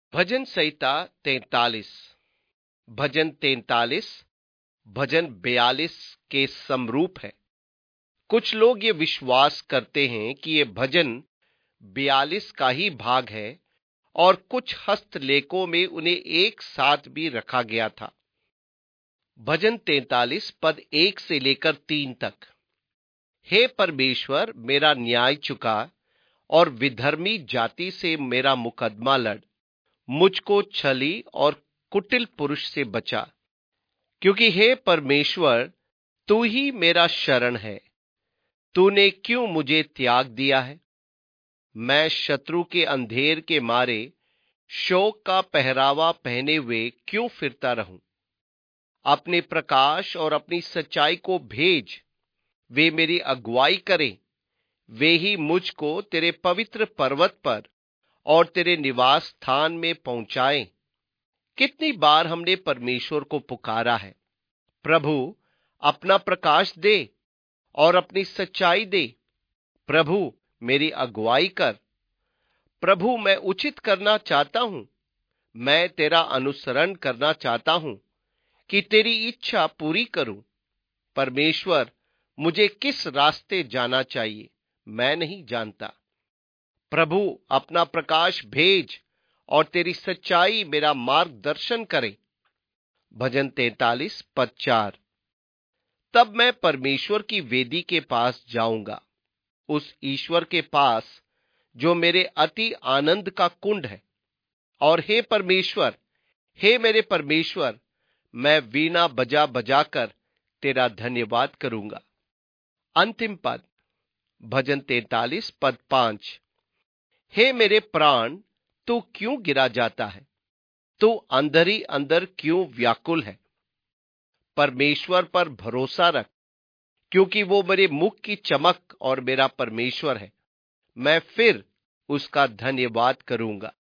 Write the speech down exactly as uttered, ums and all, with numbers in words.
भजन संहिता तैतालीस। भजन तैतालीस भजन बयालीस के समरूप है। कुछ लोग ये विश्वास करते हैं कि ये भजन बयालीस का ही भाग है और कुछ हस्तलेखों में उन्हें एक साथ भी रखा गया था। भजन तैतालीस पद एक से लेकर तीन तक। हे परमेश्वर, मेरा न्याय चुका और विधर्मी जाति से मेरा मुकदमा लड़। मुझको छली और कुटिल पुरुष से बचा, क्योंकि हे परमेश्वर, तू ही मेरा शरण है। तूने क्यों मुझे त्याग दिया है? मैं शत्रु के अंधेर के मारे शोक का पहरावा पहने हुए क्यों फिरता रहूं? अपने प्रकाश और अपनी सच्चाई को भेज, वे मेरी अगुवाई करें। वे ही मुझको तेरे पवित्र पर्वत पर और तेरे निवास स्थान में पहुंचाएं। कितनी बार हमने परमेश्वर को पुकारा है, प्रभु अपना प्रकाश दे और अपनी सच्चाई दे। प्रभु मेरी अगुवाई कर। प्रभु मैं उचित करना चाहता हूं, मैं तेरा अनुसरण करना चाहता हूं कि तेरी इच्छा पूरी करूं। परमेश्वर, मुझे किस रास्ते जाना चाहिए, मैं नहीं जानता। प्रभु अपना प्रकाश भेज और तेरी सच्चाई मेरा मार्गदर्शन करे। भजन तैतालीस पद चार। तब मैं परमेश्वर की वेदी के पास जाऊंगा, उस ईश्वर के पास जो मेरे अति आनंद का कुंड है। और हे परमेश्वर, हे मेरे परमेश्वर, मैं वीणा बजा बजा कर तेरा धन्यवाद करूंगा। अंतिम पद भजन तैतालीस पद पांच। हे मेरे प्राण, तू क्यों गिरा जाता है? तू अंदर ही अंदर क्यों व्याकुल है? परमेश्वर पर भरोसा रख, क्योंकि वो मेरे मुख की चमक और मेरा परमेश्वर है। मैं फिर उसका धन्यवाद करूंगा।